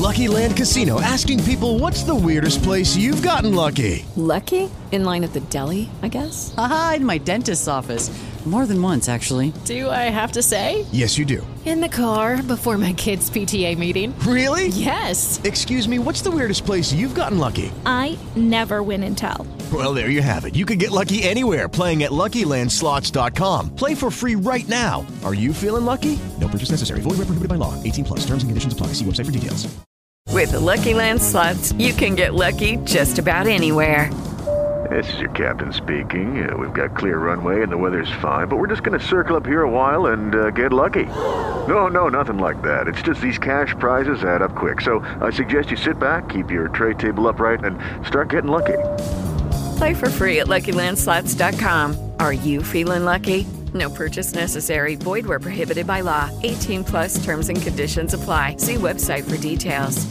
Lucky Land Casino, asking people, what's the weirdest place you've gotten lucky? Lucky? In line at the deli, I guess? Aha, in my dentist's office. More than once, actually. Do I have to say? Yes, you do. In the car before my kids' PTA meeting. Really? Yes. Excuse me, what's the weirdest place you've gotten lucky? I never win and tell. Well, there you have it. You can get lucky anywhere, playing at LuckyLandSlots.com. Play for free right now. Are you feeling lucky? No purchase necessary. Void where prohibited by law. 18 plus. Terms and conditions apply. See website for details. With the Lucky Land Slots, you can get lucky just about anywhere. This is your captain speaking. We've got clear runway and the weather's fine, but we're just going to circle up here a while and get lucky. No, nothing like that. It's just these cash prizes add up quick. So I suggest you sit back, keep your tray table upright, and start getting lucky. Play for free at LuckyLandSlots.com. Are you feeling lucky? No purchase necessary. Void where prohibited by law. 18 plus terms and conditions apply. See website for details.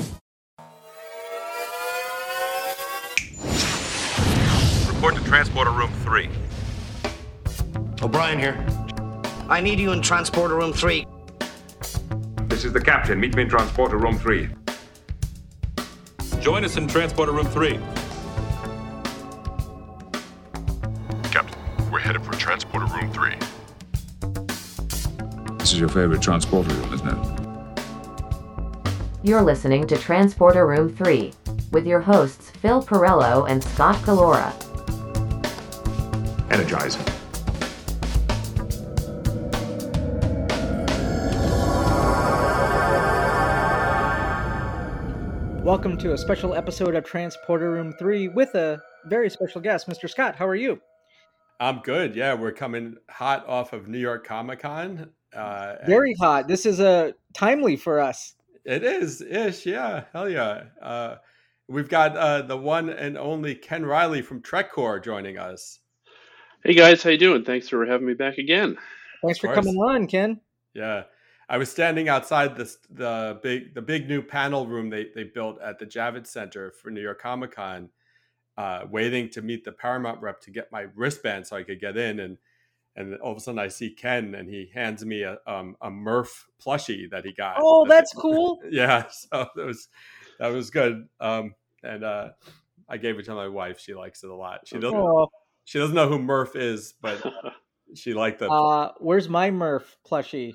Report to Transporter Room 3. O'Brien here. I need you in Transporter Room 3. This is the captain. Meet me in Transporter Room 3. Join us in Transporter Room 3. Captain, we're headed for Transporter Room 3. This is your favorite transporter room, isn't it? You're listening to Transporter Room 3 with your hosts Phil Perello and Scott Calora. Energizing. Welcome to a special episode of Transporter Room 3 with a very special guest, Mr. Scott. How are you? I'm good. Yeah, we're coming hot off of New York Comic Con. Very hot. This is timely for us. It is ish. Yeah. Hell yeah. We've got the one and only Ken Riley from TrekCore joining us. Hey guys, how you doing? Thanks for having me back again. Thanks for coming on, Ken. Yeah. I was standing outside the big new panel room they built at the Javits Center for New York Comic Con, waiting to meet the Paramount rep to get my wristband so I could get in, and all of a sudden I see Ken and he hands me a Murph plushie that he got. Oh, that's cool. Yeah, so that was good. And I gave it to my wife. She likes it a lot. She doesn't know who Murph is, but she liked it. Where's my Murph plushie?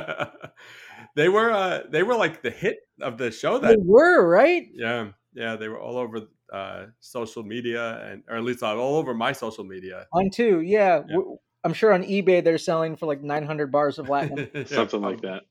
They were like the hit of the show. They were, right? Yeah. They were all over social media, or at least all over my social media. Mine too. Yeah. I'm sure on eBay they're selling for like 900 bars of Latinum. Something like that.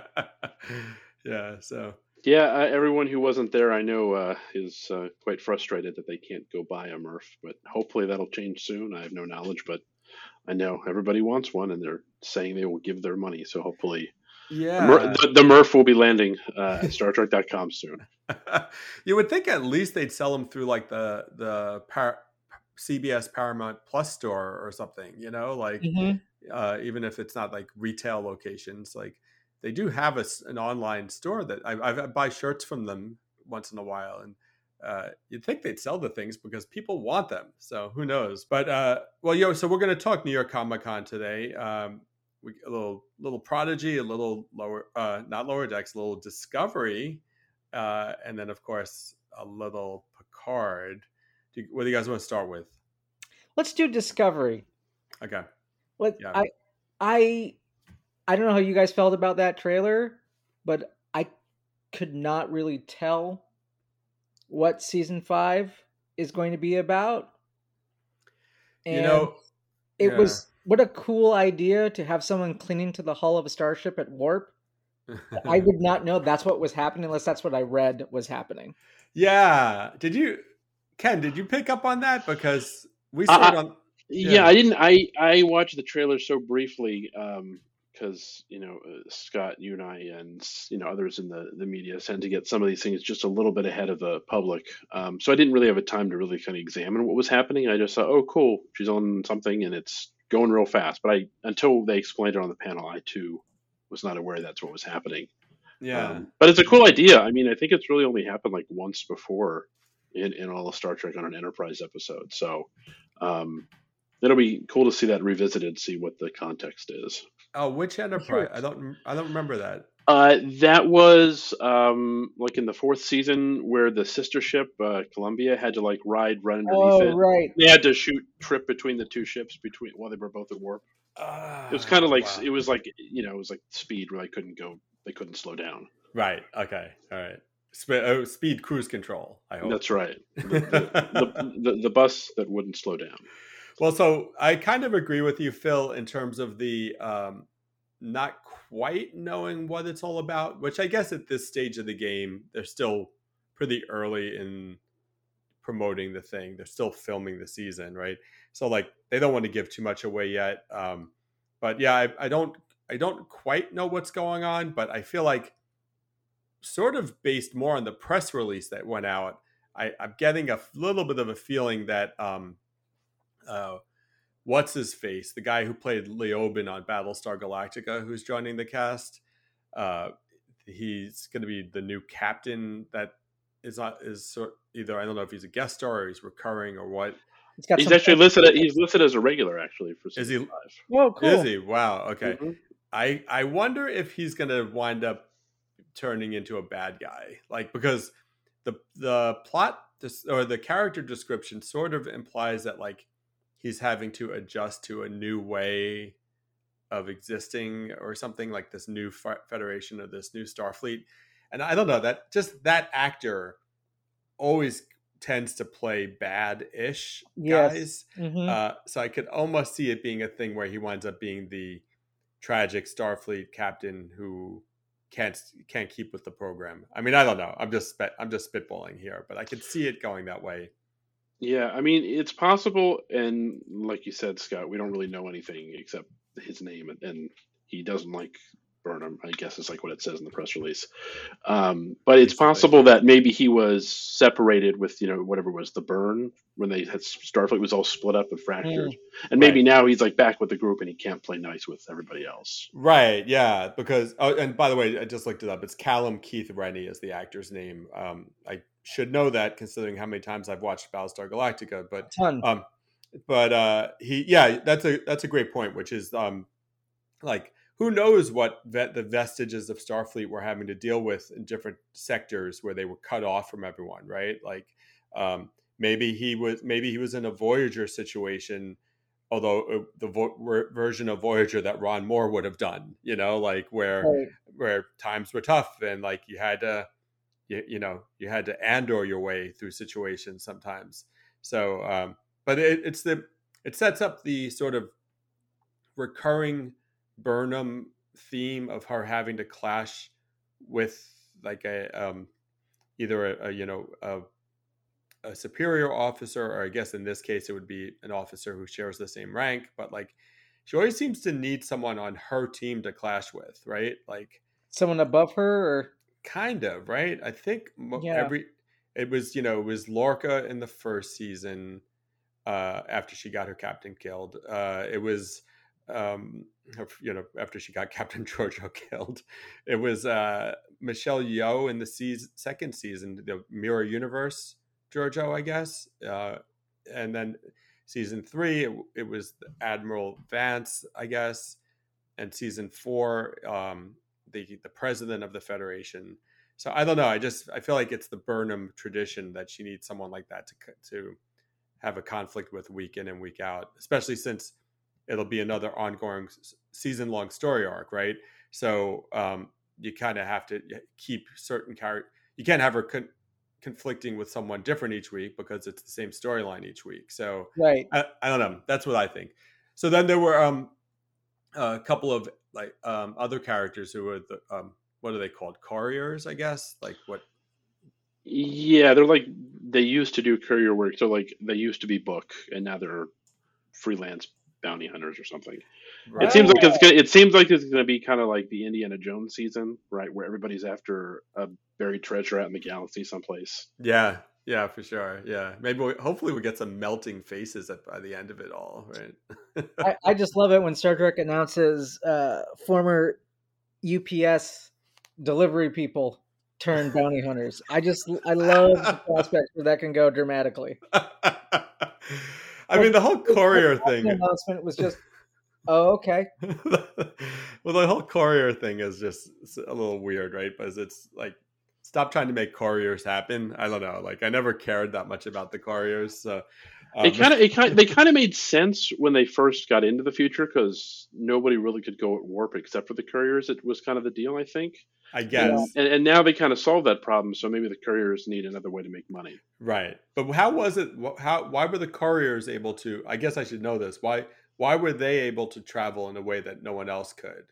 Yeah. So. Yeah, everyone who wasn't there, I know, is quite frustrated that they can't go buy a Murph, but hopefully that'll change soon. I have no knowledge, but I know everybody wants one, and they're saying they will give their money. So hopefully, the Murph will be landing at StarTrek.com soon. You would think at least they'd sell them through like the CBS Paramount Plus store or something, like even if it's not like retail locations, like. They do have an online store that I buy shirts from them once in a while, and you'd think they'd sell the things because people want them. So who knows? But so we're going to talk New York Comic Con today. A little Prodigy, a little not Lower Decks, a little Discovery, and then of course a little Picard. What do you guys want to start with? Let's do Discovery. Okay. I don't know how you guys felt about that trailer, but I could not really tell what season 5 is going to be about. And it was, what a cool idea to have someone clinging to the hull of a starship at warp. I would not know that's what was happening unless that's what I read was happening. Yeah. Ken, did you pick up on that? Because we saw it on... Yeah, I didn't. I watched the trailer so briefly, because Scott, you and I, and others in the media tend to get some of these things just a little bit ahead of the public. So I didn't really have a time to really kind of examine what was happening. I just thought, oh, cool, she's on something and it's going real fast. But until they explained it on the panel, I too was not aware that's what was happening. Yeah, but it's a cool idea. I mean, I think it's really only happened like once before in all of Star Trek on an Enterprise episode. So it'll be cool to see that revisited, see what the context is. Oh, which Enterprise? I don't remember that. That was like in the 4th season where the sister ship, Columbia, had to like run underneath it. Right. They had to trip between the two ships while they were both at warp. It was kind of like it was like it was like Speed where they couldn't slow down. Right. Okay. All right. Speed cruise control. I hope that's right. The bus that wouldn't slow down. Well, so I kind of agree with you, Phil, in terms of the not quite knowing what it's all about, which I guess at this stage of the game, they're still pretty early in promoting the thing. They're still filming the season, right? So like they don't want to give too much away yet. But yeah, I don't quite know what's going on, but I feel like sort of based more on the press release that went out, I'm getting a little bit of a feeling that what's his face, the guy who played Leoben on Battlestar Galactica, who's joining the cast, he's going to be the new captain. That either I don't know if he's a guest star or he's recurring or what. He's actually listed as a regular actually for season 5. Oh, cool. Is he? Wow. Okay. Mm-hmm. I wonder if he's going to wind up turning into a bad guy, like because the plot or the character description sort of implies that like he's having to adjust to a new way of existing or something, like this new Federation or this new Starfleet. And I don't know, that actor always tends to play bad-ish guys. Mm-hmm. So I could almost see it being a thing where he winds up being the tragic Starfleet captain who can't keep with the program. I mean, I don't know. I'm just spitballing here, but I could see it going that way. Yeah, I mean, it's possible, and like you said, Scott, we don't really know anything except his name, and he doesn't like Burnham, I guess is like what it says in the press release. But it's possible that maybe he was separated with, whatever was the burn when they had Starfleet was all split up and fractured. And maybe now he's like back with the group and he can't play nice with everybody else. Right. Yeah. Because, and by the way, I just looked it up. It's Callum Keith Rennie is the actor's name. I should know that considering how many times I've watched Battlestar Galactica, but, that's a great point, which is, like, who knows what the vestiges of Starfleet were having to deal with in different sectors where they were cut off from everyone, right? Like maybe he was in a Voyager situation, although the version of Voyager that Ron Moore would have done, like where times were tough and like you had to Andor your way through situations sometimes. So, but it sets up the sort of recurring Burnham theme of her having to clash with like either a superior officer, or I guess in this case it would be an officer who shares the same rank, but like she always seems to need someone on her team to clash with, right? Like someone above her, or kind of, right? I think it was Lorca in the first season after she got her captain killed. It was after she got Captain Georgiou killed. It was Michelle Yeoh in the second season, the Mirror Universe Georgiou, I guess. And then season 3, it was Admiral Vance, I guess. And season 4, the president of the Federation. So I don't know. I feel like it's the Burnham tradition that she needs someone like that to have a conflict with week in and week out, especially since it'll be another ongoing season-long story arc, right? So you kind of have to keep certain characters. You can't have her conflicting with someone different each week because it's the same storyline each week. So right. I don't know. That's what I think. So then there were a couple of like other characters who were the what are they called? Couriers, I guess. Like what? Yeah, they used to do courier work. So like they used to be book, and now they're freelance bounty hunters or something. Right. It seems like it's gonna be kind of like the Indiana Jones season, right, where everybody's after a buried treasure out in the galaxy someplace. Yeah, for sure. Yeah, maybe hopefully we get some melting faces by the end of it all, right? I just love it when Star Trek announces former UPS delivery people turn bounty hunters. I love the prospect where that can go dramatically. I mean, the whole courier thing announcement was just Oh, okay. Well, the whole courier thing is just a little weird, right? Because it's like, stop trying to make couriers happen. I don't know. Like, I never cared that much about the couriers. So they kind of made sense when they first got into the future because nobody really could go at warp except for the couriers. It was kind of the deal, I think. I guess. And now they kind of solved that problem, so maybe the couriers need another way to make money. Right. But how was it? Why were the couriers able to? I guess I should know this. Why were they able to travel in a way that no one else could?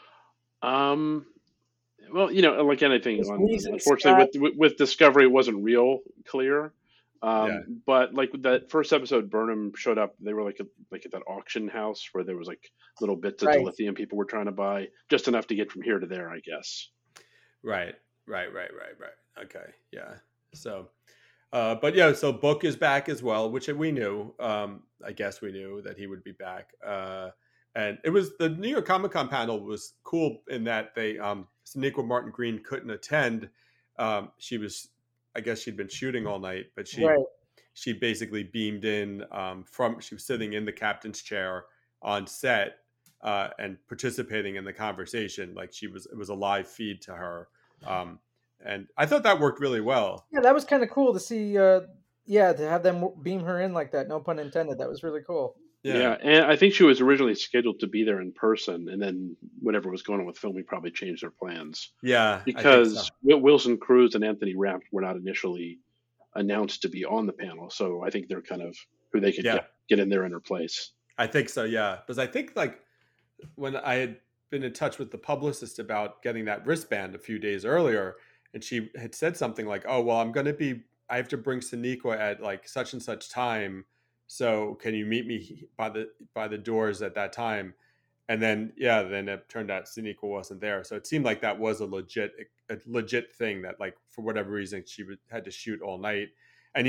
Well, like anything, unfortunately, with Discovery, it wasn't real clear. But like that first episode, Burnham showed up. They were like at that auction house where there was like little bits of dilithium people were trying to buy, just enough to get from here to there, I guess. Right. Okay. Yeah. So, but yeah, so Book is back as well, which we knew. I guess we knew that he would be back. And it was the New York Comic Con panel was cool in that they, Sonequa Martin Green couldn't attend. I guess she'd been shooting all night, but she basically beamed in she was sitting in the captain's chair on set and participating in the conversation. Like it was a live feed to her. And I thought that worked really well. Yeah, that was kind of cool to see. To have them beam her in like that. No pun intended. That was really cool. Yeah, and I think she was originally scheduled to be there in person, and then whatever was going on with filming probably changed their plans. Yeah, because Wilson Cruz and Anthony Rapp were not initially announced to be on the panel, so I think they're kind of who they could get in there in her place. I think so, yeah, because I think like when I had been in touch with the publicist about getting that wristband a few days earlier, and she had said something like, "Oh, well, I have to bring Sonequa at like such and such time. So can you meet me by the doors at that time?" And then it turned out Sonequa wasn't there. So it seemed like that was a legit thing that like for whatever reason she had to shoot all night. And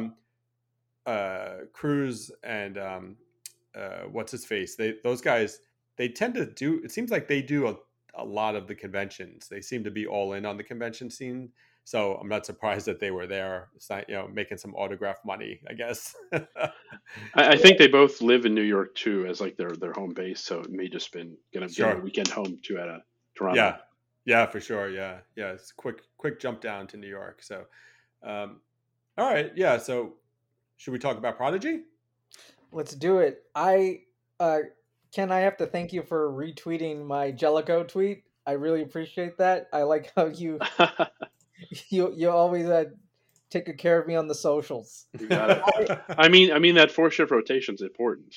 Cruz and what's his face? Those guys, they tend to do. It seems like they do a lot of the conventions. They seem to be all in on the convention scene. So I'm not surprised that they were there, making some autograph money, I guess. I think they both live in New York too, as like their home base. So it may just been gonna get a weekend home to at Toronto. Yeah, for sure. Yeah. It's a quick jump down to New York. So, all right. Yeah. So, should we talk about Prodigy? Let's do it. Ken, I have to thank you for retweeting my Jellicoe tweet. I really appreciate that. I like how you. You always take good care of me on the socials. You got it. I mean that 4-shift rotation is important.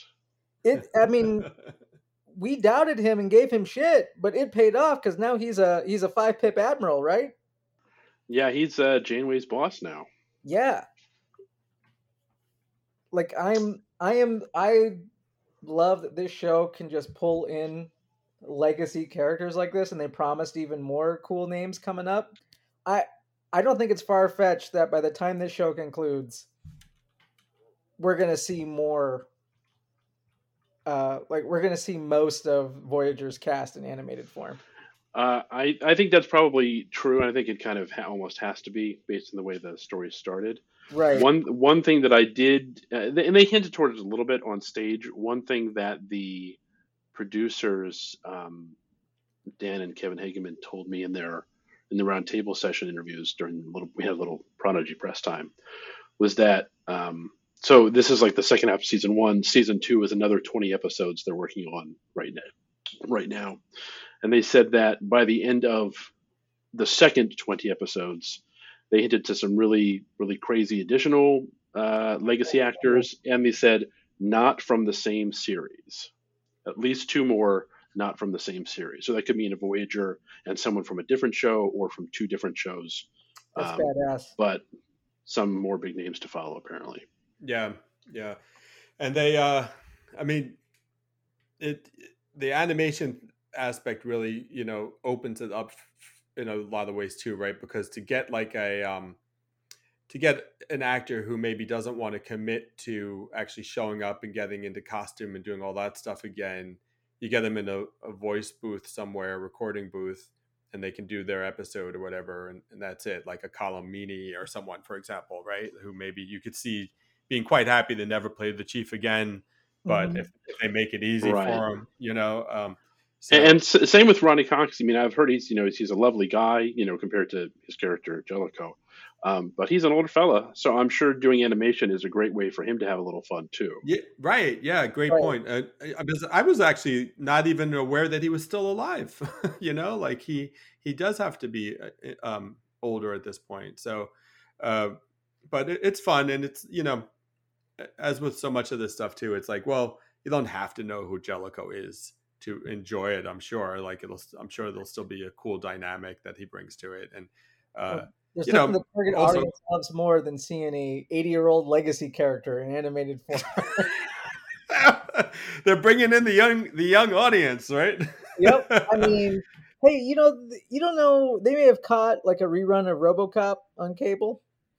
We doubted him and gave him shit, but it paid off because now he's a 5-pip admiral, right? Yeah, he's Janeway's boss now. Yeah. Like I love that this show can just pull in legacy characters like this, and they promised even more cool names coming up. I don't think it's far-fetched that by the time this show concludes, we're going to see more, we're going to see most of Voyager's cast in animated form. I think that's probably true, and I think it kind of almost has to be based on the way the story started. Right. One thing that I did, and they hinted towards it a little bit on stage, one thing that the producers, Dan and Kevin Hageman, told me in the roundtable session interviews we had a little Prodigy press time, was that so this is like the second half of season 1. Season 2 is another 20 episodes they're working on right now, and they said that by the end of the second 20 episodes, they hinted to some really really crazy additional legacy actors, and they said not from the same series, at least 2 more. Not from the same series. So that could mean a Voyager and someone from a different show or from 2 different shows. That's badass. But some more big names to follow, apparently. Yeah. And they, the animation aspect really, opens it up in a lot of ways too, right? Because to get like to get an actor who maybe doesn't want to commit to actually showing up and getting into costume and doing all that stuff again, you get them in a voice booth somewhere, recording booth, and they can do their episode or whatever, and that's it. Like a Colm Meaney or someone, for example, right? Who maybe you could see being quite happy to never play the Chief again, but if they make it easy Right. for him, And same with Ronnie Cox. I mean, I've heard he's a lovely guy, compared to his character Jellicoe. But he's an older fella, so I'm sure doing animation is a great way for him to have a little fun too. Yeah, right. Yeah, great point. I was actually not even aware that he was still alive. Like he does have to be older at this point. So, but it's fun, and it's as with so much of this stuff too. It's like, well, you don't have to know who Jellicoe is to enjoy it. I'm sure. I'm sure there'll still be a cool dynamic that he brings to it, and. There's something the target audience loves more than seeing a 80-year-old legacy character in animated form. They're bringing in the young audience, right? Yep. I mean, hey, you don't know, they may have caught like a rerun of RoboCop on cable.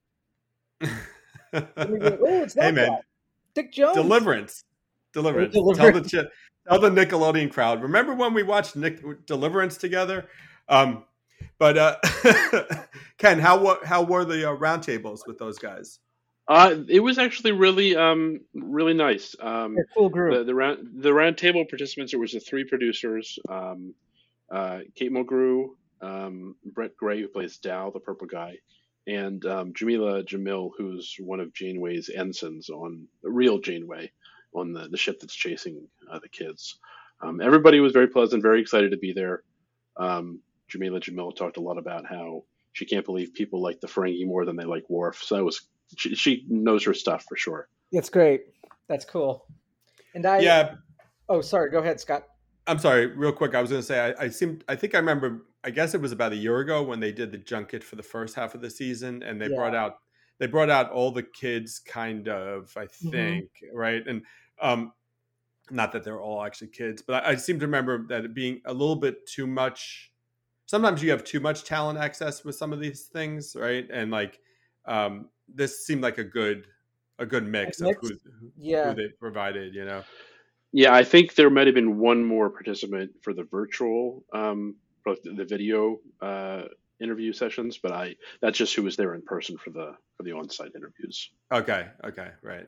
It's not that. Dick Jones. Deliverance. Tell the Nickelodeon crowd. Remember when we watched Deliverance together? But Ken, how were the roundtables with those guys? It was actually really really nice. Cool group. The roundtable participants. There was the three producers: Kate Mulgrew, Brett Gray, who plays Dal, the purple guy, and Jamila Jamil, who's one of Janeway's ensigns on the real Janeway on the ship that's chasing the kids. Everybody was very pleasant, very excited to be there. Jamila Jamil talked a lot about how she can't believe people like the Ferengi more than they like Worf. So she knows her stuff for sure. It's great. That's cool. And Oh, sorry. Go ahead, Scott. I'm sorry. Real quick, I was going to say I think I remember. I guess it was about a year ago when they did the junket for the first half of the season, and they brought out all the kids, kind of. I think right, and not that they're all actually kids, but I seem to remember that it being a little bit too much. Sometimes you have too much talent access with some of these things, right? And this seemed like a good mix of who they provided, Yeah, I think there might have been one more participant for the virtual, for the video interview sessions, but that's just who was there in person for the on-site interviews. Okay, right.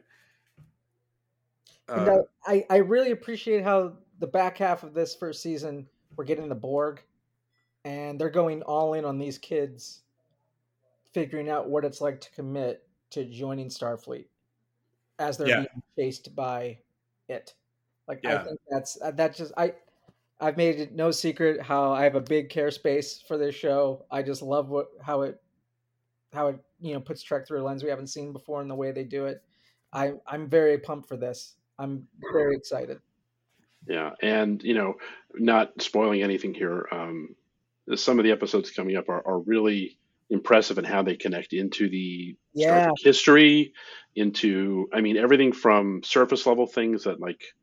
And I really appreciate how the back half of this first season we're getting the Borg. And they're going all in on these kids, figuring out what it's like to commit to joining Starfleet as they're being chased by it. I think that's just I've made it no secret how I have a big care space for this show. I just love how it puts Trek through a lens we haven't seen before in the way they do it. I'm very pumped for this. I'm very excited. Yeah, and not spoiling anything here. Some of the episodes coming up are really impressive in how they connect into the Star Trek history, into everything from surface level things that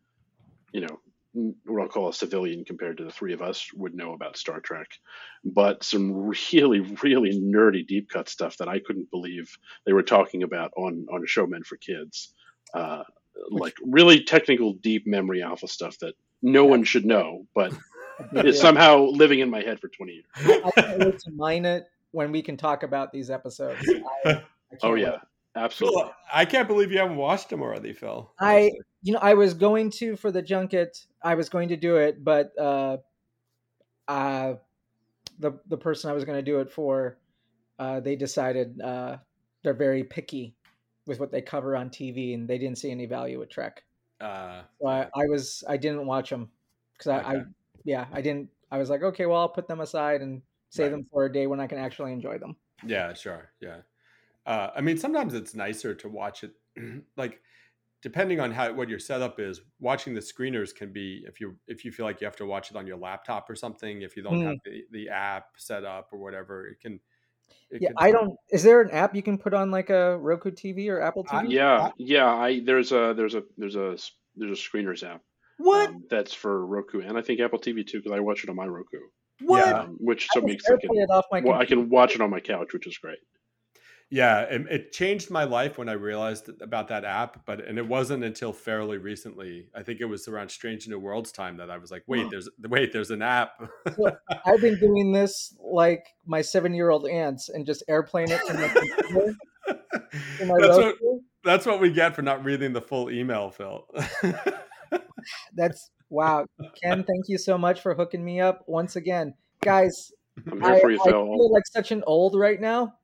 what I'll call a civilian compared to the three of us would know about Star Trek, but some really, really nerdy deep cut stuff that I couldn't believe they were talking about on a show meant for kids. Like really technical, deep memory alpha stuff that no one should know, but it's somehow living in my head for 20 years. I can't wait to mine it when we can talk about these episodes. Wait. Absolutely. Cool. I can't believe you haven't watched them already, Phil. I was going to for the junket. I was going to do it, but the person I was going to do it for, they decided they're very picky with what they cover on TV, and they didn't see any value with Trek. So I didn't watch them because I didn't. I was like, okay, well, I'll put them aside and save them for a day when I can actually enjoy them. Yeah, sure. Yeah. Sometimes it's nicer to watch it, depending on what your setup is. Watching the screeners can be, if you feel like you have to watch it on your laptop or something, if you don't have the app set up or whatever, it can. I don't. Is there an app you can put on like a Roku TV or Apple TV? There's a screeners app. What? That's for Roku, and I think Apple TV too, because I watch it on my Roku. What? Which so makes I can watch it on my couch, which is great. Yeah, it changed my life when I realized about that app, and it wasn't until fairly recently. I think it was around Strange New Worlds time that I was like, wait, there's an app. Well, I've been doing this like my 7-year-old aunts and just airplane it from the computer. That's what we get for not reading the full email, Phil. That's wow. Ken, thank you so much for hooking me up once again. Guys, I'm here for you, Phil. I feel like such an old right now.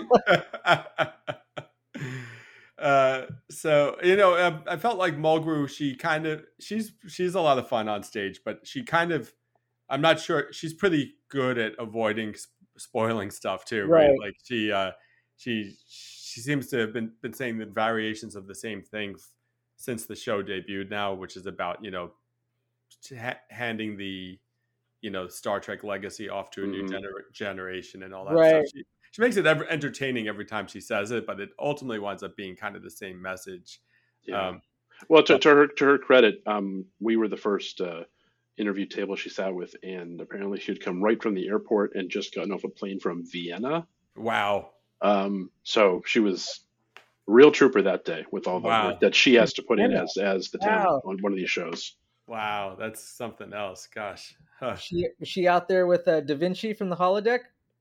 So I felt like Mulgrew, she's a lot of fun on stage, but she kind of, I'm not sure, she's pretty good at avoiding spoiling stuff too, right? Like she seems to have been saying the variations of the same thing since the show debuted now, which is about handing the Star Trek legacy off to a new generation and all that stuff. She makes it entertaining every time she says it, but it ultimately winds up being kind of the same message. Yeah. Well, to her credit, we were the first interview table she sat with, and apparently she'd come right from the airport and just gotten off a plane from Vienna. Wow. So she was a real trooper that day with all the work that she has to put in as the talent on one of these shows. Wow, that's something else. Gosh. Huh. She out there with Da Vinci from the holodeck?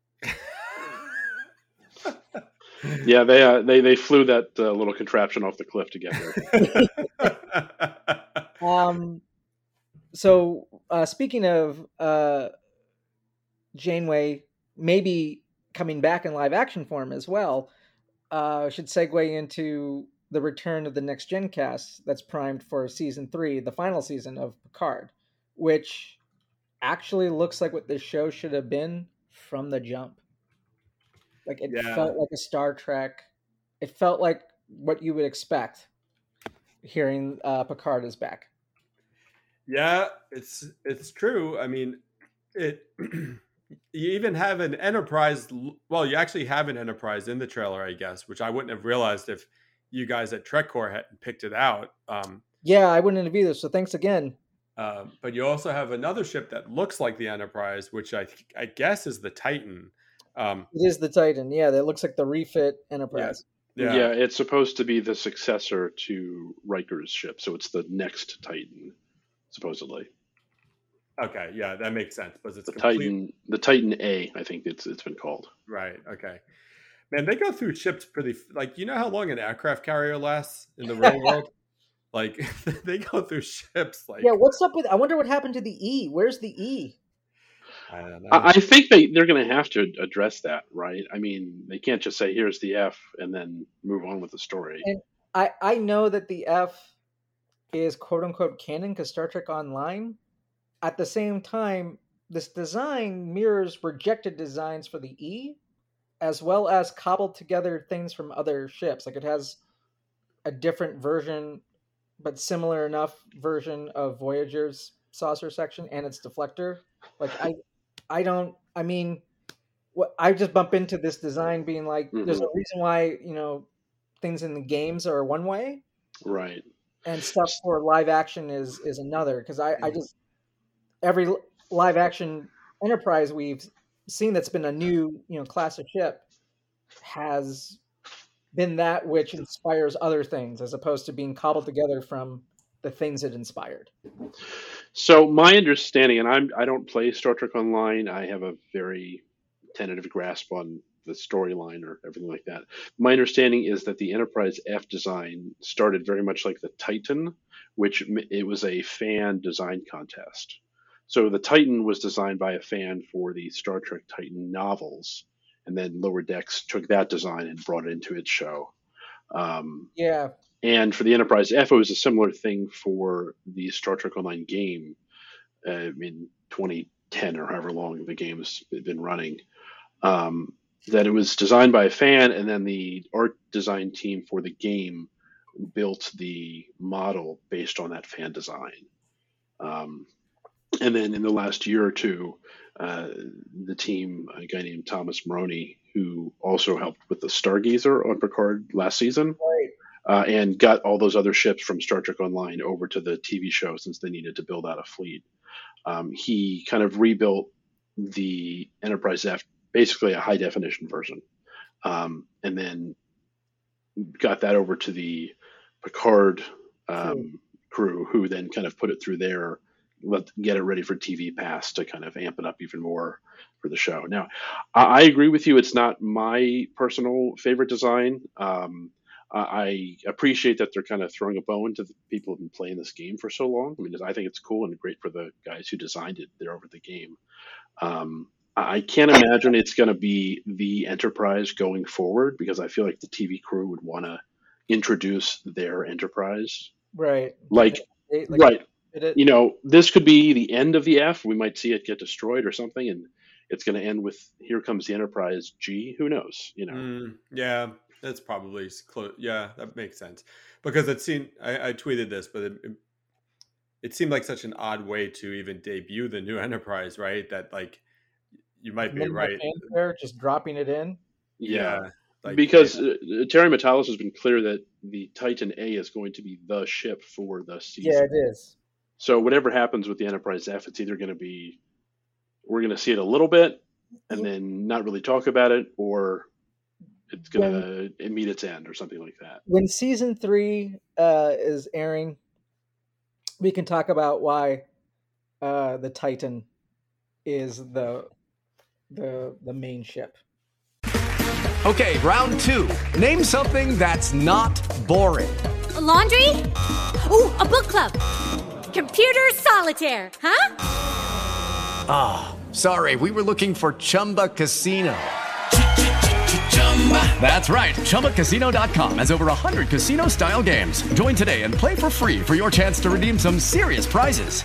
Yeah, they flew that little contraption off the cliff together. So speaking of Janeway maybe coming back in live action form as well, should segue into the return of the Next Gen cast that's primed for season 3, the final season of Picard, which actually looks like what this show should have been from the jump. Like it felt like a Star Trek. It felt like what you would expect hearing Picard is back. Yeah, it's true. I mean, you even have an Enterprise. Well, you actually have an Enterprise in the trailer, I guess, which I wouldn't have realized if you guys at TrekCore hadn't picked it out. Yeah, I wouldn't have either. So thanks again. But you also have another ship that looks like the Enterprise, which I guess is the Titan. It is the Titan. Yeah, that looks like the refit Enterprise. Yeah, it's supposed to be the successor to Riker's ship, so it's the next Titan, supposedly. Okay, yeah, that makes sense. But it's the Titan A, I think it's been called. Right. Okay. Man, they go through ships pretty. Like, you know how long an aircraft carrier lasts in the real world? Like, they go through ships. Like, yeah, what's up with? I wonder what happened to the E. Where's the E? I don't know. I think they're going to have to address that, right? I mean, they can't just say, here's the F, and then move on with the story. And I know that the F is quote-unquote canon because Star Trek Online. At the same time, this design mirrors rejected designs for the E, as well as cobbled together things from other ships. Like, it has a different version, but similar enough version of Voyager's saucer section and its deflector. Like, I just bump into this design being like, there's a reason why, things in the games are one way. Right. And stuff for live action is another. Because I just, every live action Enterprise we've seen that's been a new, class of ship has been that which inspires other things as opposed to being cobbled together from the things it inspired. So my understanding, and I don't play Star Trek Online, I have a very tentative grasp on the storyline or everything like that. My understanding is that the Enterprise F design started very much like the Titan, which it was a fan design contest. So the Titan was designed by a fan for the Star Trek Titan novels, and then Lower Decks took that design and brought it into its show. And for the Enterprise F, it was a similar thing for the Star Trek Online game in 2010 or however long the game's been running. That it was designed by a fan, and then the art design team for the game built the model based on that fan design. And then in the last year or two, the team, a guy named Thomas Maroney, who also helped with the Stargazer on Picard last season, and got all those other ships from Star Trek Online over to the TV show since they needed to build out a fleet. He kind of rebuilt the Enterprise F, basically a high definition version, and then got that over to the Picard crew, who then kind of put it through their get it ready for TV pass to kind of amp it up even more for the show. Now, I agree with you. It's not my personal favorite design. I appreciate that they're kind of throwing a bone to the people who've been playing this game for so long. I mean, I think it's cool and great for the guys who designed it. They're over the game. I can't imagine it's going to be the Enterprise going forward, because I feel like the TV crew would want to introduce their Enterprise. Right. Right. You know, this could be the end of the F. We might see it get destroyed or something, and it's going to end with "Here comes the Enterprise G." Who knows? You know. Yeah, that's probably close. Yeah, that makes sense, because it seemed I tweeted this, but it seemed like such an odd way to even debut the new Enterprise, right? That like you might be right. There, just dropping it in. Yeah. Because Terry Matalas has been clear that the Titan A is going to be the ship for the season. Yeah, it is. So whatever happens with the Enterprise F, it's either going to be, we're going to see it a little bit and then not really talk about it, or it's going to meet its end or something like that. When season 3 is airing, we can talk about why the Titan is the main ship. Okay, round 2. Name something that's not boring. A laundry? Ooh, a book club. Computer solitaire, huh? Ah, sorry, we were looking for Chumba Casino. That's right, ChumbaCasino.com has over 100 casino-style games. Join today and play for free for your chance to redeem some serious prizes.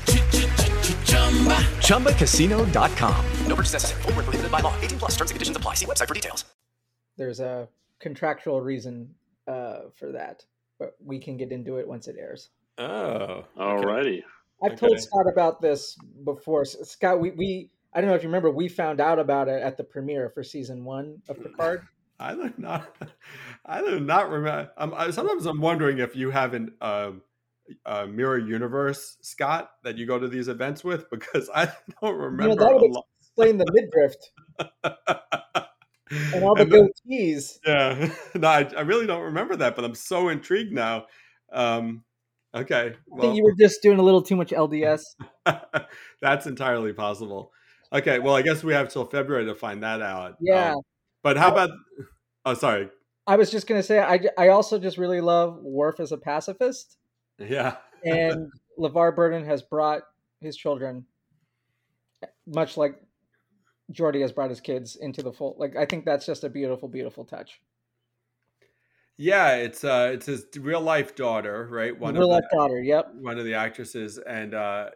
ChumbaCasino.com. No purchase necessary. Void where prohibited by law. 18+. Terms and conditions apply. See website for details. There's a contractual reason for that, but we can get into it once it airs. Oh, alrighty. I've told Scott about this before. Scott, we I don't know if you remember, we found out about it at the premiere for season 1 of Picard. I do not remember. Sometimes I'm wondering if you have a mirror universe, Scott, that you go to these events with, because I don't remember. That would explain the midriff. And all the goatees. Yeah. No, I really don't remember that, but I'm so intrigued now. Okay. I think you were just doing a little too much LDS. That's entirely possible. Okay. Well, I guess we have till February to find that out. Yeah. But how about... Oh, sorry. I was just going to say, I also just really love Worf as a pacifist. Yeah. And LeVar Burton has brought his children, much like Geordi has brought his kids, into the fold. Like, I think that's just a beautiful, beautiful touch. Yeah, it's his real life daughter, right? Real life daughter, yep. One of the actresses, and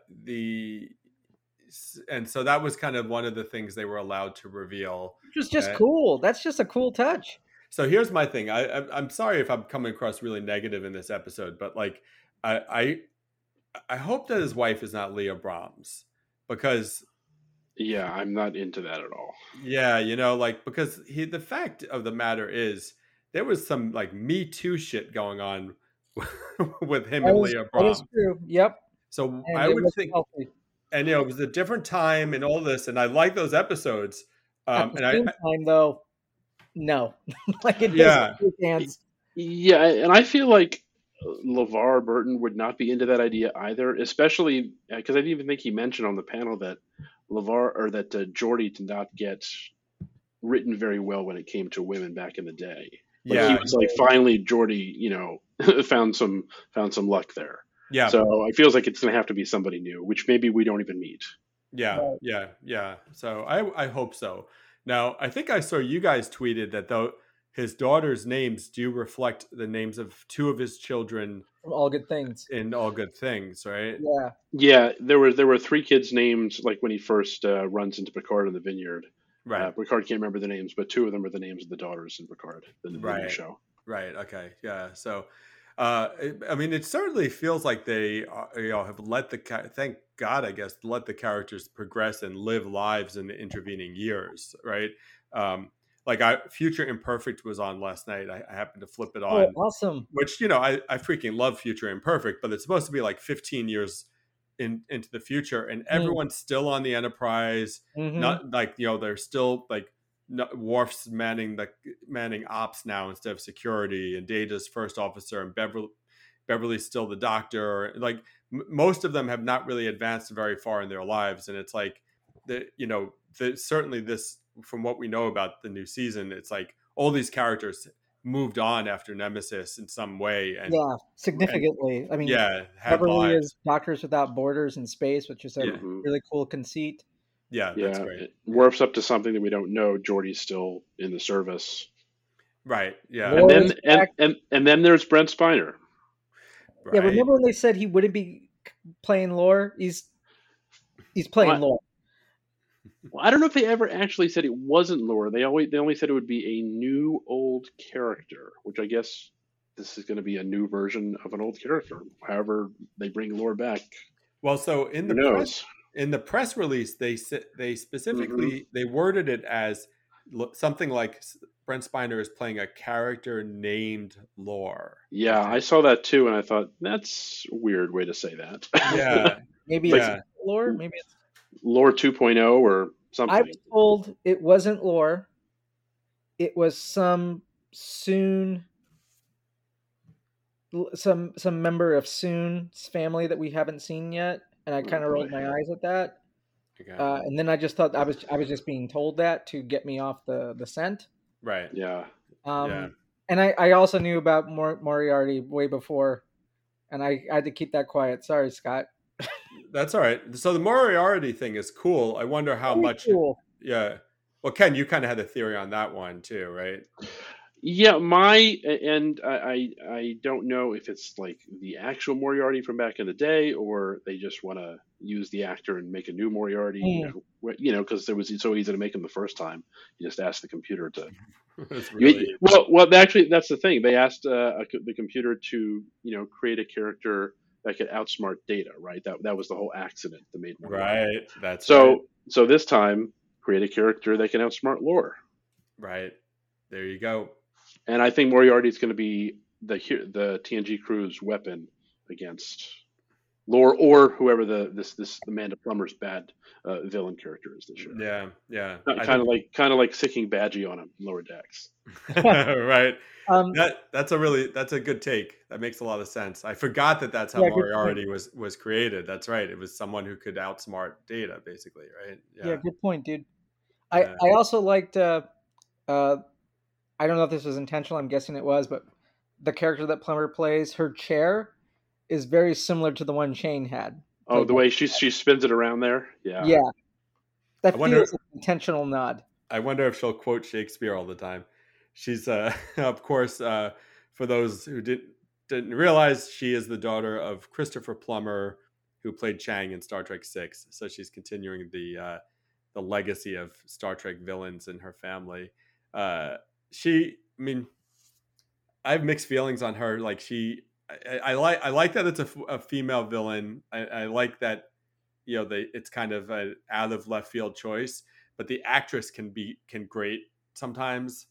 so that was kind of one of the things they were allowed to reveal. Which was just cool. That's just a cool touch. So here's my thing. I'm sorry if I'm coming across really negative in this episode, but like I hope that his wife is not Leah Brahms, because yeah, I'm not into that at all. Yeah, like, because the fact of the matter is there was some like Me Too shit going on with him and Leah Brahms. That is true. Yep. So and I would think, healthy. And it was a different time and all this, and I like those episodes. At the same time, though, no, like it doesn't. Yeah, and I feel like LeVar Burton would not be into that idea either, especially because I didn't even think he mentioned on the panel that Geordi did not get written very well when it came to women back in the day. Like, he was like, finally Geordi, found some luck there. Yeah. So it feels like it's going to have to be somebody new, which maybe we don't even meet. Yeah. So I hope so. Now, I think I saw you guys tweeted that though his daughter's names do reflect the names of 2 of his children from All Good Things. In All Good Things, right? Yeah. Yeah, there were 3 kids named like when he first runs into Picard in the vineyard. Right. Picard can't remember the names, but 2 of them are the names of the daughters in Picard in the new show. Right. Okay. Yeah. So, I mean, it certainly feels like they have let thank God, I guess, let the characters progress and live lives in the intervening years, right? Future Imperfect was on last night. I happened to flip it on. Oh, awesome. Which, I freaking love Future Imperfect, but it's supposed to be like 15 years into the future, and everyone's still on the Enterprise. Not like, they're still like Worf's manning ops now instead of security, and Data's first officer, and Beverly's still the doctor. Like most of them have not really advanced very far in their lives, and it's like certainly this, from what we know about the new season, it's like all these characters moved on after Nemesis in some way, and significantly. I mean, had Beverly lives. is Doctors Without Borders in space, which is a really cool conceit. Yeah, that's great. Worf's up to something that we don't know. Geordi's still in the service. Right. Yeah. And then there's Brent Spiner. Right. Yeah. Remember when they said he wouldn't be playing Lore? He's playing Lore. Well, I don't know if they ever actually said it wasn't Lore. They only said it would be a new old character, which I guess this is going to be a new version of an old character. However, they bring Lore back. Well, so in the press release, they specifically they worded it as something like Brent Spiner is playing a character named Lore. Yeah, I saw that too, and I thought that's a weird way to say that. Yeah, maybe it's Lore. Maybe it's Lore 2.0 or something. I was told it wasn't Lore. It was some member of Soon's family that we haven't seen yet, and I kind of rolled my eyes at that. Okay. And then I just thought I was just being told that to get me off the scent. Right. Yeah. And I also knew about Moriarty way before, and I had to keep that quiet. Sorry, Scott. That's all right. So the Moriarty thing is cool. I wonder how much. Cool. Yeah. Well, Ken, you kind of had a theory on that one too, right? Yeah, I don't know if it's like the actual Moriarty from back in the day, or they just want to use the actor and make a new Moriarty. Because it was so easy to make him the first time. You just asked the computer to. Well, actually, that's the thing. They asked the computer to create a character that could outsmart Data, right? That was the whole accident that made Moriarty. Right. That's so this time create a character that can outsmart Lore. Right. There you go. And I think Moriarty is going to be the TNG crew's weapon against Lore or whoever this Amanda Plummer's bad villain character is this year. Yeah. Kind of like sicking Badgie on him Lower Decks. Right. That's a good take. That makes a lot of sense. I forgot that's how Moriarty was created. That's right. It was someone who could outsmart Data, basically, right? Yeah, good point, dude. I also liked. I don't know if this was intentional. I'm guessing it was, but the character that Plummer plays, her chair is very similar to the one Shane had. Oh, the way she spins it around there? Yeah. Yeah. That feels an intentional nod. I wonder if she'll quote Shakespeare all the time. She's, of course, for those who didn't realize, she is the daughter of Christopher Plummer, who played Chang in Star Trek VI. So she's continuing the legacy of Star Trek villains in her family. I have mixed feelings on her. Like I like that it's a female villain. I like that, it's kind of an out of left field choice, but the actress can grate sometimes.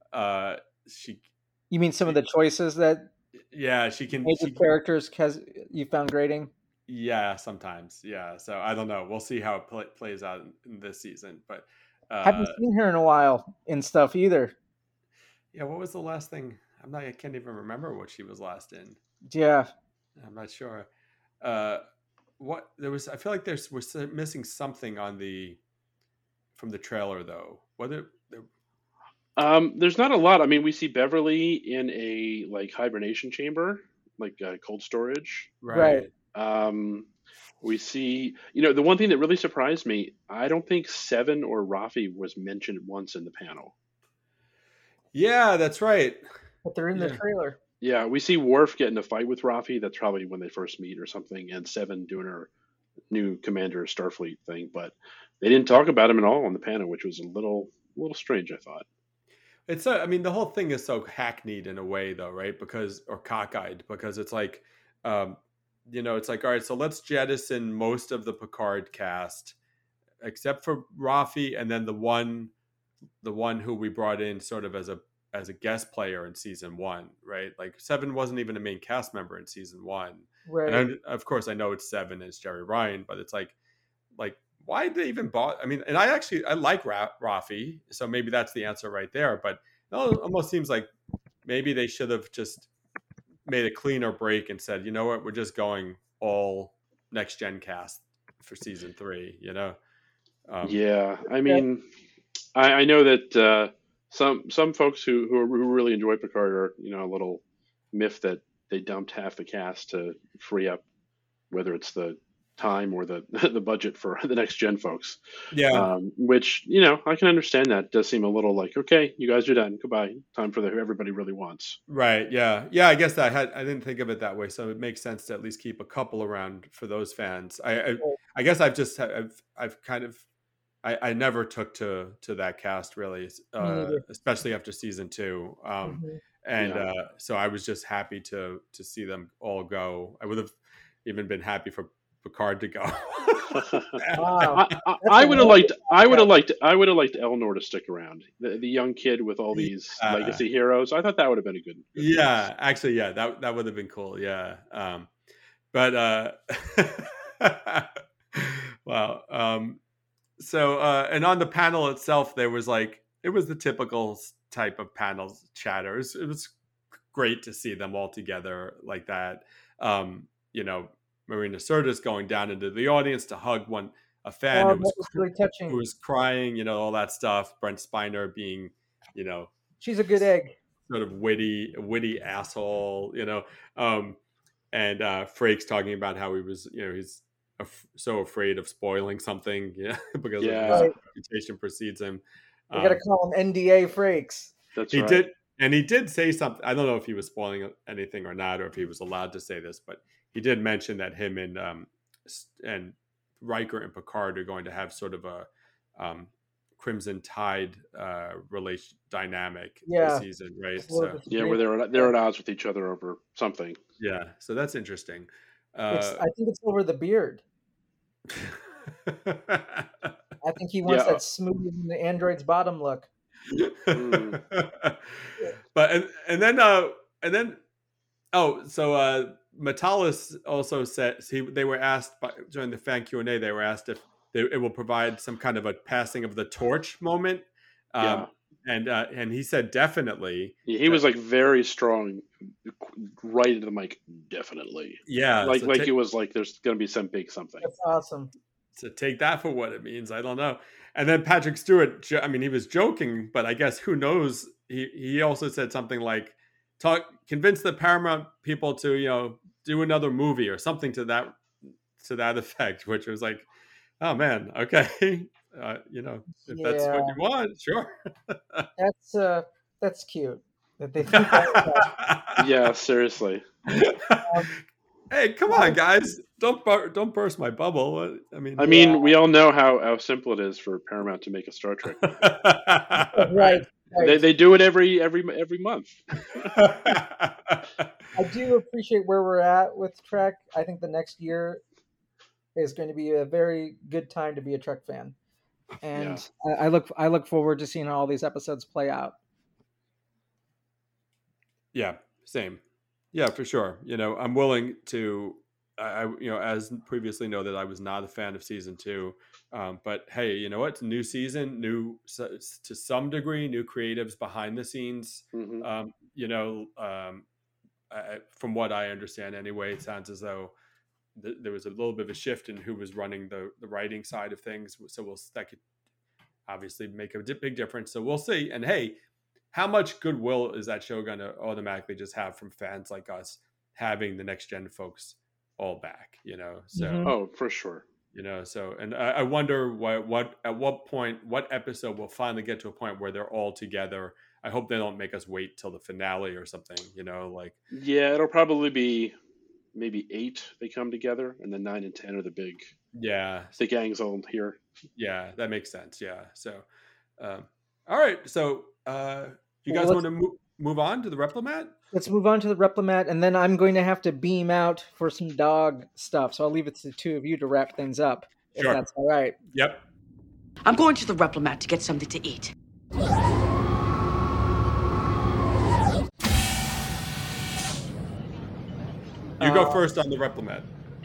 You mean some of the choices that? Yeah, she can. Major characters you found grating. Yeah, sometimes. Yeah, so I don't know. We'll see how it plays out in this season. But haven't seen her in a while in stuff either. Yeah, what was the last thing? I can't even remember what she was last in. Yeah, I'm not sure. I feel like we're missing something from the trailer though. There's not a lot. I mean, we see Beverly in a hibernation chamber, cold storage. Right. We see, the one thing that really surprised me, I don't think Seven or Rafi was mentioned once in the panel. Yeah, that's right. But they're in the trailer. Yeah, we see Worf get in a fight with Rafi. That's probably when they first meet or something. And Seven doing her new Commander Starfleet thing. But they didn't talk about him at all on the panel, which was a little strange, I thought. It's the whole thing is so hackneyed in a way, though, right? Or cockeyed, because it's like, it's like, all right, so let's jettison most of the Picard cast, except for Rafi, and then the one who we brought in sort of as a guest player in season 1, right? Like Seven wasn't even a main cast member in season 1, right? And of course, I know it's Seven, it's Jerry Ryan, but it's like why did they even bought? I mean, and I like Rafi, so maybe that's the answer right there. But it almost seems like maybe they should have just made a cleaner break and said, you know what, we're just going all next gen cast for season 3. Yeah, I mean, I know that some folks who really enjoy Picard are, a little miffed that they dumped half the cast to free up, whether it's the time or the budget for the next gen folks. Yeah. Which, I can understand that. It does seem a little like, okay, you guys are done. Goodbye. Time for who everybody really wants. Right. Yeah. Yeah. I guess I didn't think of it that way. So it makes sense to at least keep a couple around for those fans. I guess I've kind of, I never took to that cast really, especially after season 2. So I was just happy to see them all go. I would have even been happy for Picard to go. Wow. I would have liked Elnor to stick around. The young kid with all these legacy heroes. I thought that would have been a good yeah, actually, yeah, that would have been cool. Yeah. Wow. So and on the panel itself, there was it was the typical type of panel chatter. It was great to see them all together like that. Marina Sirtis going down into the audience to hug a fan who was really touching, who was crying, all that stuff. Brent Spiner being, she's a good egg, sort of witty asshole, and Frakes talking about how he was, he's so afraid of spoiling something, because of his reputation precedes him. We got to call him NDA Frakes. That's he right. did, and he did say something. I don't know if he was spoiling anything or not, or if he was allowed to say this, but he did mention that him and Riker and Picard are going to have sort of a Crimson Tide relation dynamic this season, right? So, where they're at odds with each other over something. Yeah, so that's interesting. I think it's over the beard. I think he wants that smooth in the android's bottom look. But and then Metalis also said they were asked during the fan Q&A, they were asked if it will provide some kind of a passing of the torch moment. And he said definitely. He was very strong, right into the mic. Definitely. Yeah. It was there's going to be some big something. That's awesome. So take that for what it means. I don't know. And then Patrick Stewart, he was joking, but I guess who knows? He also said something like, convince the Paramount people to, do another movie or something to that effect, which was like, oh man, okay. If that's what you want, sure. That's cute that they think that. Yeah, seriously. Hey, come on, guys! Don't burst my bubble. I mean, we all know how simple it is for Paramount to make a Star Trek movie. Right. They do it every month. I do appreciate where we're at with Trek. I think the next year is going to be a very good time to be a Trek fan, and I look forward to seeing how all these episodes play out. Yeah, same. Yeah, for sure. I'm willing to. As previously noted, I was not a fan of season 2, but hey, you know what? It's a new season, to some degree, new creatives behind the scenes. Mm-hmm. From what I understand, anyway, it sounds as though there was a little bit of a shift in who was running the writing side of things. So that could obviously make a big difference. So we'll see. And hey, how much goodwill is that show going to automatically just have from fans like us having the next gen folks all back, so oh, for sure, so, and I wonder what episode will finally get to a point where they're all together. I hope they don't make us wait till the finale or something, it'll probably be maybe 8 they come together, and then 9 and 10 are the gangs all here. Yeah, that makes sense. Yeah, so all right, so you guys want to move on to the Replimat? Let's move on to the Replimat, and then I'm going to have to beam out for some dog stuff. So I'll leave it to the two of you to wrap things up, if that's all right. Yep. I'm going to the Replimat to get something to eat. You go first on the Replimat.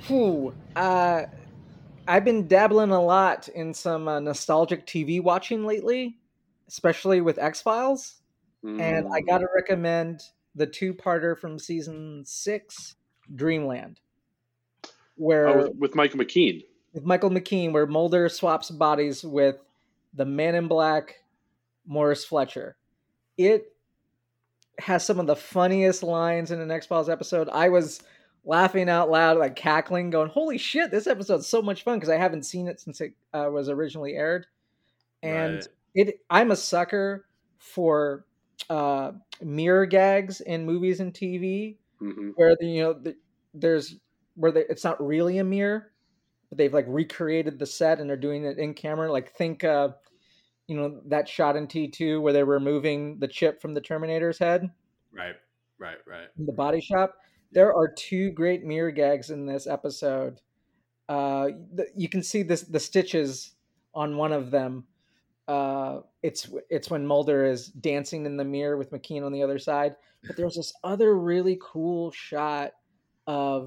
I've been dabbling a lot in some nostalgic TV watching lately, especially with X-Files. And I got to recommend the 2-parter from season 6, Dreamland. With Michael McKean. With Michael McKean, where Mulder swaps bodies with the Man in Black, Morris Fletcher. it has some of the funniest lines in an X-Files episode. I was laughing out loud, like cackling, going, holy shit, this episode's so much fun, because I haven't seen it since it was originally aired. And I'm a sucker for mirror gags in movies and TV, where it's not really a mirror, but they've like recreated the set and they're doing it in camera. Like think that shot in T2 where they're removing the chip from the Terminator's head. Right. In the body shop. There are two great mirror gags in this episode. You can see the stitches on one of them. It's when Mulder is dancing in the mirror with McKean on the other side. But there's this other really cool shot of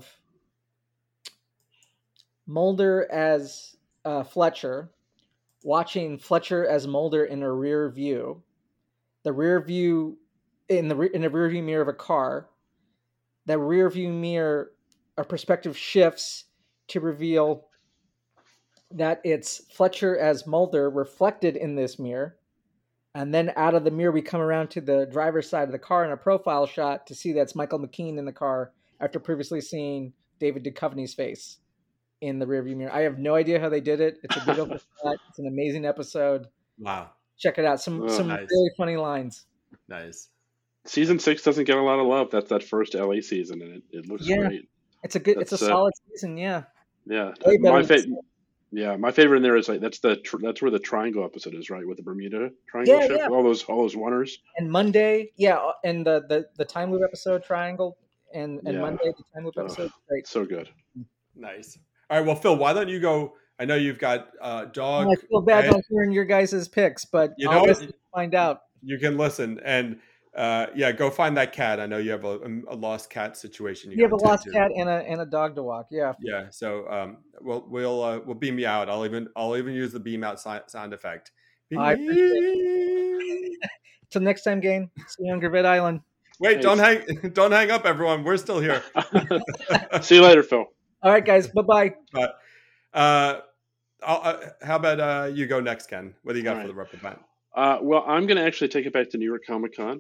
Mulder as Fletcher, watching Fletcher as Mulder in a rear view. The rear view in a rear view mirror of a car. That rear view mirror, our perspective shifts to reveal that it's Fletcher as Mulder reflected in this mirror. And then out of the mirror, we come around to the driver's side of the car in a profile shot to see that's Michael McKean in the car after previously seeing David Duchovny's face in the rearview mirror. I have no idea how they did it. It's a good open shot. It's an amazing episode. Wow. Check it out. Some nice. Really funny lines. Nice. Season 6 doesn't get a lot of love. That's that first LA season, and it looks great. It's a solid season. Yeah. Yeah. My favorite in there is like that's where the triangle episode is, right, with the Bermuda Triangle ship, all those wonders. And Monday, and the time loop episode triangle, and Monday the time loop episode. Great. So good. Nice. All right. Well, Phil, why don't you go? I know you've got dog. I feel bad about hearing your guys' picks, but I'll find out. You can listen and. Go find that cat. I know you have a lost cat situation. You have a lost cat and a dog to walk. Yeah. Yeah. So we'll beam you out. I'll even use the beam out sound effect. I appreciate it. Till next time, Gain. See you on Gravet Island. Wait, don't hang up, everyone. We're still here. See you later, Phil. All right, guys. Bye-bye. How about you go next, Ken? What do you got for the Rubber Band? Well, I'm going to actually take it back to New York Comic Con.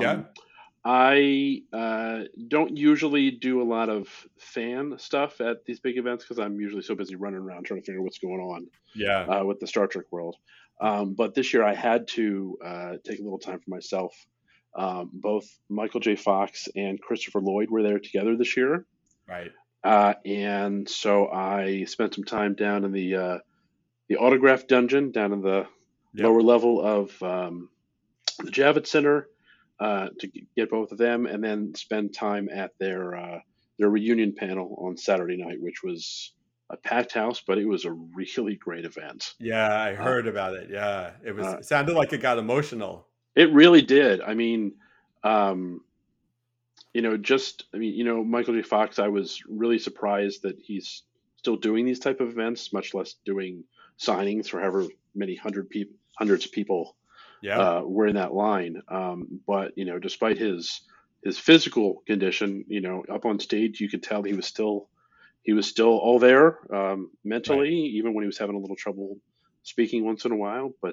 I don't usually do a lot of fan stuff at these big events because I'm usually so busy running around trying to figure out what's going on with the Star Trek world. But this year I had to take a little time for myself. Both Michael J. Fox and Christopher Lloyd were there together this year. Right. And so I spent some time down in the autograph dungeon down in the lower level of the Javits Center to get both of them, and then spend time at their reunion panel on Saturday night, which was a packed house, but it was a really great event. Yeah, I heard about it. Yeah, it sounded like it got emotional. It really did. I mean, Michael J. Fox, I was really surprised that he's still doing these type of events, much less doing signings for however many hundreds of people were in that line. But despite his physical condition, up on stage, you could tell he was still all there mentally, even when he was having a little trouble speaking once in a while. But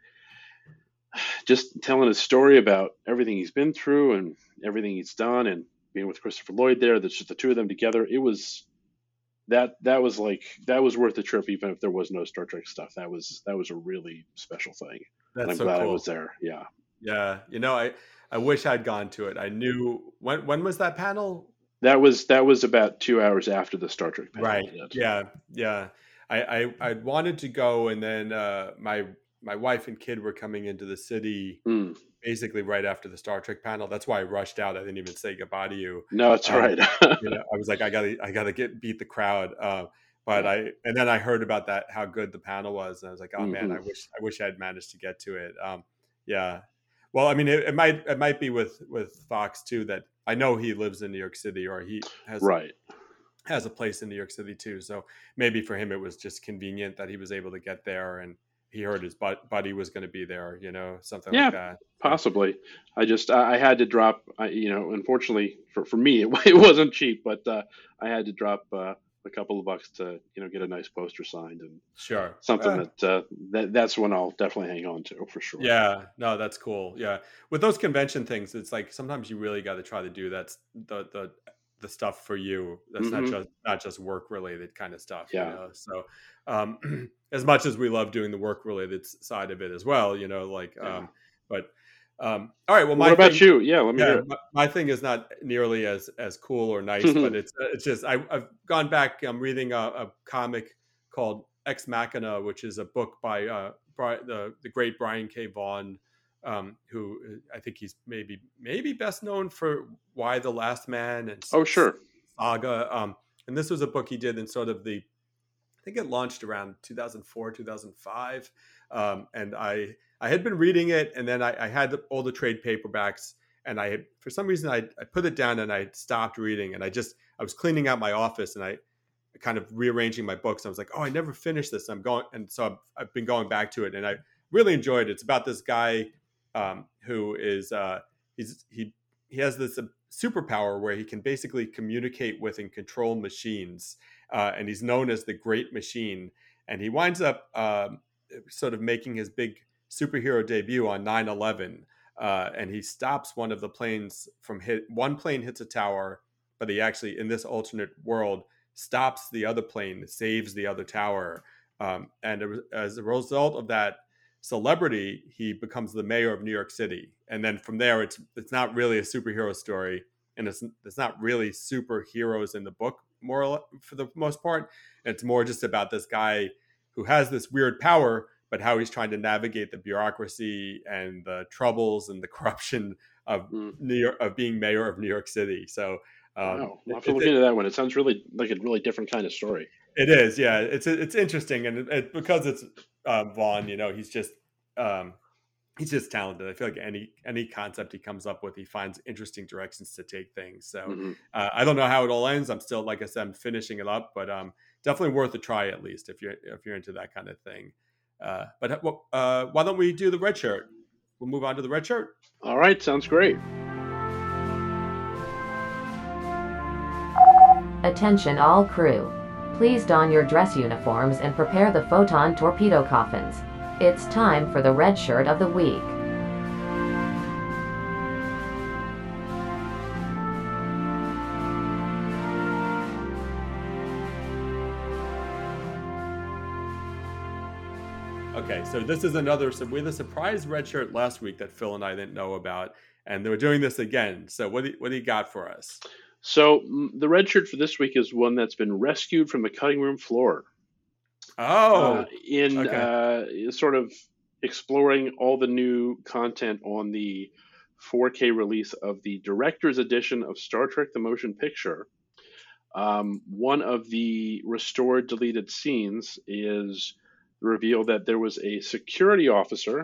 just telling his story about everything he's been through and everything he's done, and being with Christopher Lloyd there, that's just the two of them together. It was. That was worth the trip, even if there was no Star Trek stuff. That was a really special thing. That's I'm so glad cool. I was there. Yeah. Yeah. I wish I'd gone to it. I knew when was that panel? That was about 2 hours after the Star Trek panel. Right. Yeah. I wanted to go, and then my wife and kid were coming into the city basically right after the Star Trek panel. That's why I rushed out. I didn't even say goodbye to you. No, it's all right. I was like, I gotta beat the crowd. And then I heard about that, how good the panel was, and I was like, oh man, I wish I had managed to get to it. Yeah. Well, I mean, it might be with Fox too, that I know he lives in New York City, or he has a place in New York City too. So maybe for him it was just convenient that he was able to get there, and he heard his buddy was going to be there, something like that. Possibly. I had to drop, unfortunately for me, it wasn't cheap, but I had to drop a couple of bucks to get a nice poster signed and sure something that's one I'll definitely hang on to for sure. Yeah, no, that's cool. Yeah, with those convention things, it's like sometimes you really got to try to do that's the stuff for you. That's not just work related kind of stuff. Yeah. You know? So as much as we love doing the work related side of it as well, but all right. Well, what about you? Yeah, let me hear it. My thing is not nearly as cool or nice, but it's just I've gone back. I'm reading a comic called Ex Machina, which is a book by the great Brian K. Vaughan, who I think he's maybe best known for Y the Last Man and Saga. And this was a book he did in sort of I think it launched around 2004, 2005. And I had been reading it, and then I had all the trade paperbacks, and for some reason I put it down and I stopped reading, and I was cleaning out my office and I kind of rearranging my books. I was like, oh, I never finished this. And so I've been going back to it, and I really enjoyed it. It's about this guy who is he has this superpower where he can basically communicate with and control machines, and he's known as the Great Machine. And he winds up sort of making his big superhero debut on 9/11, and he stops one of the planes from one plane hits a tower, but he actually, in this alternate world, stops the other plane, saves the other tower, and as a result of that celebrity, he becomes the mayor of New York City. And then from there, it's not really a superhero story, and it's not really superheroes in the book, more or less, for the most part. It's more just about this guy who has this weird power, but how he's trying to navigate the bureaucracy and the troubles and the corruption of New York, of being mayor of New York City. So I'll have to look into that one. It sounds really like a really different kind of story. It is, yeah. It's interesting, and because it's Vaughn, he's just talented. I feel like any concept he comes up with, he finds interesting directions to take things. So I don't know how it all ends. I'm still, like I said, I'm finishing it up, but definitely worth a try at least if you're into that kind of thing. But why don't we do the red shirt? We'll move on to the red shirt. All right, sounds great. Attention all crew. Please don your dress uniforms and prepare the photon torpedo coffins. It's time for the red shirt of the week. Okay, so this is so we had a surprise red shirt last week that Phil and I didn't know about, and they were doing this again. So what do you got for us? So the red shirt for this week is one that's been rescued from the cutting room floor. Oh, sort of exploring all the new content on the 4K release of the director's edition of Star Trek: The Motion Picture. One of the restored deleted scenes is the reveal that there was a security officer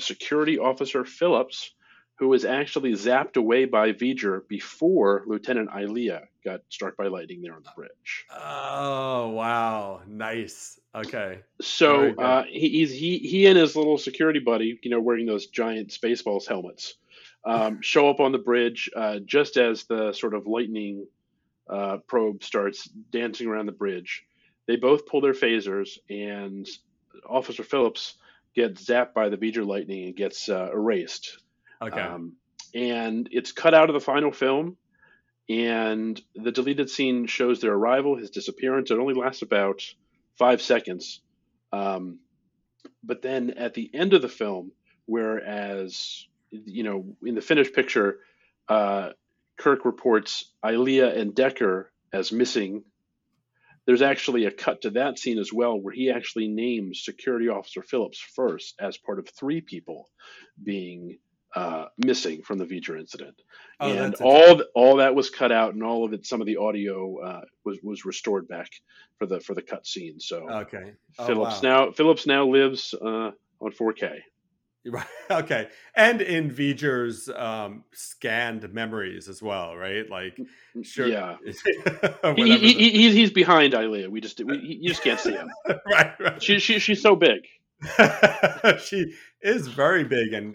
Phillips, who was actually zapped away by V'ger before Lieutenant Ilia got struck by lightning there on the bridge. Oh, wow. Nice. Okay. So he and his little security buddy, wearing those giant Spaceballs helmets, show up on the bridge just as the sort of lightning probe starts dancing around the bridge. They both pull their phasers, and Officer Phillips gets zapped by the V'ger lightning and gets erased. Okay. And it's cut out of the final film, and the deleted scene shows their arrival, his disappearance. It only lasts about 5 seconds. But then at the end of the film, whereas, in the finished picture, Kirk reports Ilia and Decker as missing, there's actually a cut to that scene as well, where he actually names Security Officer Phillips first as part of 3 people being missing from the V'ger incident. And all that was cut out, and all of it, some of the audio was restored back for the cut scene. So okay, Phillips now lives on 4K. Right. Okay, and in V'ger's scanned memories as well, right? Like, sure, yeah. He's behind Ilia. You just can't see him. Right. She's so big. She is very big and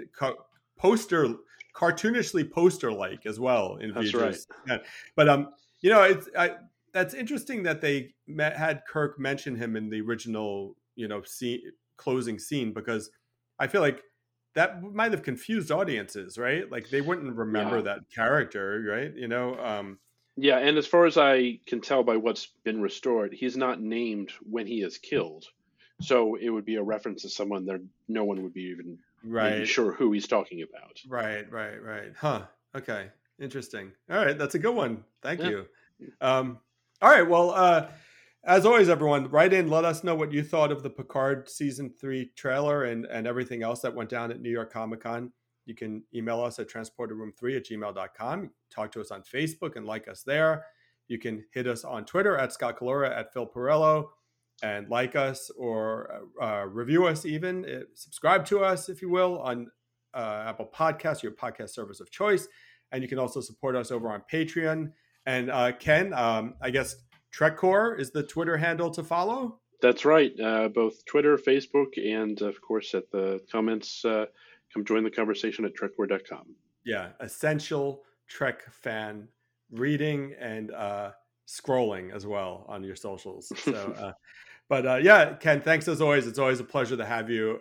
cartoonishly poster-like as well in That's V'ger's. right. But that's interesting that they had Kirk mention him in the original, closing scene, because I feel like that might have confused audiences, right? Like they wouldn't remember that character, right? Yeah, and as far as I can tell by what's been restored, he's not named when he is killed. So it would be a reference to someone that no one would be even maybe sure who he's talking about. Right. Huh. Okay. Interesting. All right. That's a good one. Thank you. All right. Well, as always, everyone, write in. Let us know what you thought of the Picard Season 3 trailer and everything else that went down at New York Comic Con. You can email us at transporterroom3@gmail.com. Talk to us on Facebook and like us there. You can hit us on Twitter at Scott Calora, at Phil Perello, and like us or review us even. Subscribe to us, if you will, on Apple Podcasts, your podcast service of choice. And you can also support us over on Patreon. And Ken, I guess TrekCore is the Twitter handle to follow? That's right. Both Twitter, Facebook, and of course at the comments, come join the conversation at trekcore.com. Yeah, essential Trek fan reading and scrolling as well on your socials. So, but yeah, Ken, thanks as always. It's always a pleasure to have you.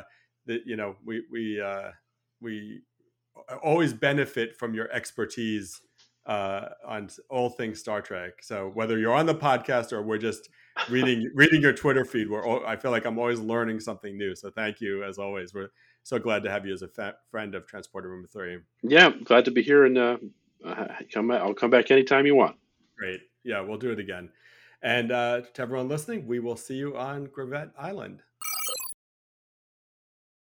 We always benefit from your expertise on all things Star Trek. So whether you're on the podcast or we're just reading your Twitter feed, I feel like I'm always learning something new. So thank you as always. We're so glad to have you as a friend of Transporter Room 3. Yeah, glad to be here, and I'll come back anytime you want. Great. Yeah, we'll do it again. And to everyone listening, we will see you on Gravette Island.